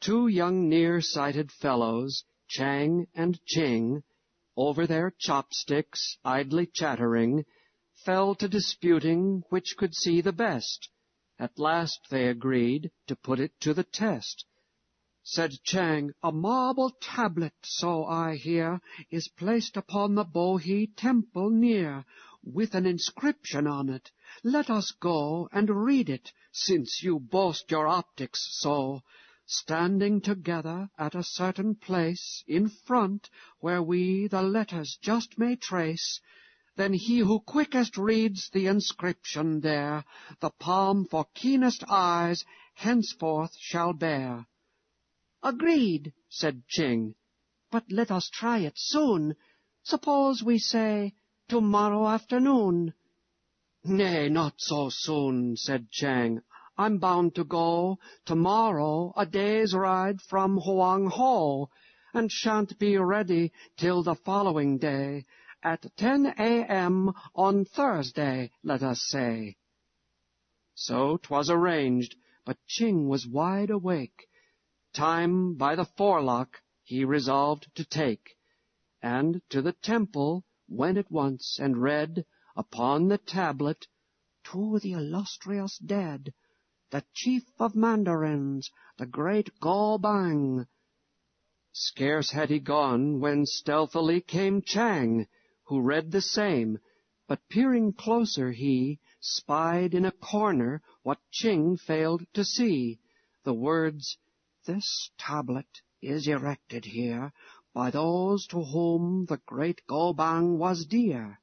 Two young near-sighted fellows, Chang and Ching, over their chopsticks idly chattering, fell to disputing which could see the best. At last they agreed to put it to the test. Said Chang, "A marble tablet, so I hear, is placed upon the Bohi temple near, with an inscription on it. Let us go and read it, since you boast your optics so. Standing together at a certain place in front, where we the letters just may trace, then he who quickest reads the inscription there, the palm for keenest eyes henceforth shall bear." "Agreed," said Ching, "but let us try it soon. Suppose we say tomorrow afternoon." "Nay, not so soon," said Chang. "I'm bound to go tomorrow a day's ride from Hoang Ho, and shan't be ready till the following day, at 10 a.m. on Thursday, let us say." So 'twas arranged, but Ching was wide awake. Time by the forelock he resolved to take, and to the temple went at once, and read upon the tablet, "To the illustrious dead, the chief of mandarins, the great Go Bang." Scarce had he gone when stealthily came Chang, who read the same, but peering closer he spied in a corner what Ching failed to see, the words, "This tablet is erected here by those to whom the great Go Bang was dear."